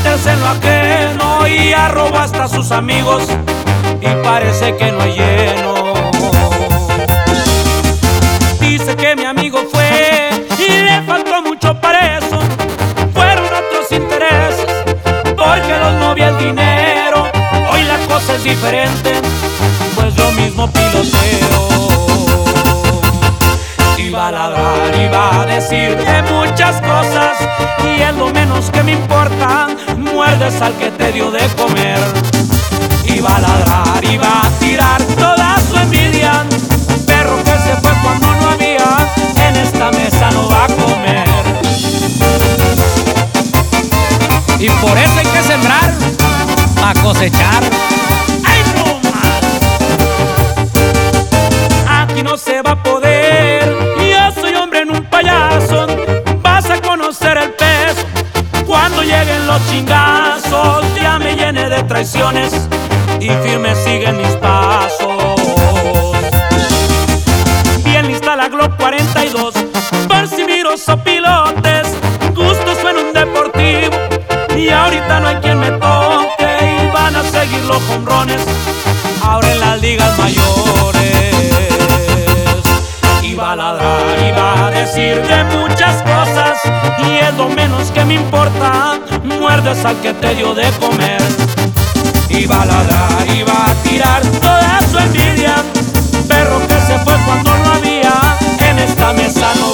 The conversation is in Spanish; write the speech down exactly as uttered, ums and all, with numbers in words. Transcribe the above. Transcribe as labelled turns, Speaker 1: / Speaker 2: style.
Speaker 1: meterse en lo ajeno y a robar hasta a sus amigos, y parece que no hay lleno. Dice que mi amigo fue y le faltó mucho para eso, fueron otros intereses, porque los movía el dinero. Hoy la cosa es diferente, pues yo mismo piloteo. Iba a ladrar, iba a decir de muchas cosas, y es lo menos que me importa, muerdes al que te dio de comer. Iba a ladrar, iba a tirar toda su envidia, perro que se fue cuando no había, en esta mesa no va a comer.
Speaker 2: Y por eso hay que sembrar, a cosechar.
Speaker 1: ¡Ay, no más! Aquí no se va a poder, yo soy hombre en un payaso, vas a conocer el peso cuando lleguen los chingazos. Ya me llené de traiciones y firme siguen mis pasos. Bien lista la Glock cuarenta y dos, por si miro sopilotes, gustos en un deportivo, y ahorita no hay quien me toque, y van a seguir los hombrones ahora en las ligas mayores. Iba a ladrar, iba a decir de muchas cosas, y es lo menos que me importa, muerdes al que te dio de comer. Iba a ladrar, iba a tirar toda su envidia, perro que se fue cuando no había, en esta mesa no